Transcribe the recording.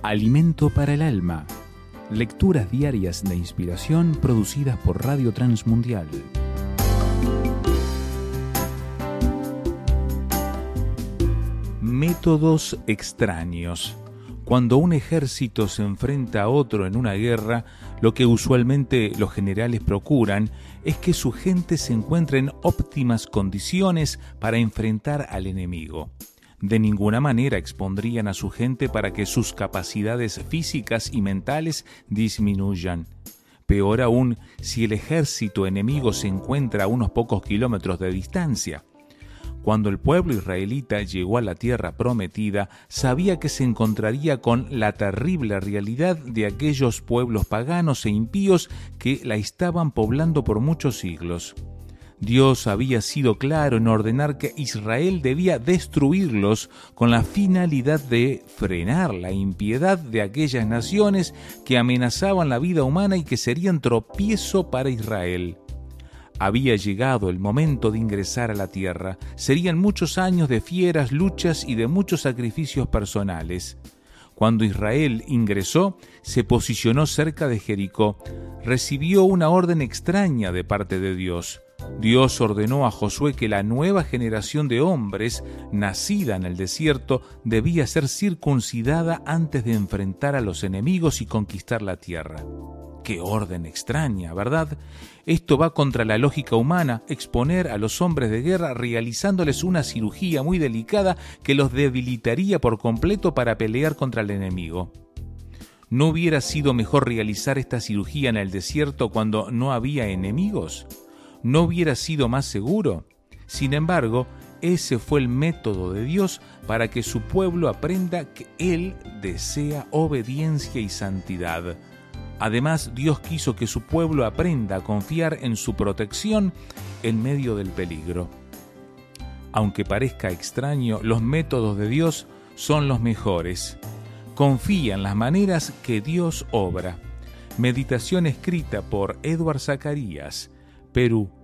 Alimento para el alma. Lecturas diarias de inspiración producidas por Radio Transmundial. Métodos extraños. Cuando un ejército se enfrenta a otro en una guerra, lo que usualmente los generales procuran es que su gente se encuentre en óptimas condiciones para enfrentar al enemigo. De ninguna manera expondrían a su gente para que sus capacidades físicas y mentales disminuyan. Peor aún, si el ejército enemigo se encuentra a unos pocos kilómetros de distancia. Cuando el pueblo israelita llegó a la tierra prometida, sabía que se encontraría con la terrible realidad de aquellos pueblos paganos e impíos que la estaban poblando por muchos siglos. Dios había sido claro en ordenar que Israel debía destruirlos con la finalidad de frenar la impiedad de aquellas naciones que amenazaban la vida humana y que serían tropiezo para Israel. Había llegado el momento de ingresar a la tierra. Serían muchos años de fieras luchas y de muchos sacrificios personales. Cuando Israel ingresó, se posicionó cerca de Jericó. Recibió una orden extraña de parte de Dios. Dios ordenó a Josué que la nueva generación de hombres, nacida en el desierto, debía ser circuncidada antes de enfrentar a los enemigos y conquistar la tierra. ¡Qué orden extraña!, ¿verdad? Esto va contra la lógica humana, exponer a los hombres de guerra realizándoles una cirugía muy delicada que los debilitaría por completo para pelear contra el enemigo. ¿No hubiera sido mejor realizar esta cirugía en el desierto cuando no había enemigos? ¿No hubiera sido más seguro? Sin embargo, ese fue el método de Dios para que su pueblo aprenda que Él desea obediencia y santidad. Además, Dios quiso que su pueblo aprenda a confiar en su protección en medio del peligro. Aunque parezca extraño, los métodos de Dios son los mejores. Confía en las maneras que Dios obra. Meditación escrita por Edward Zacarías, Perú,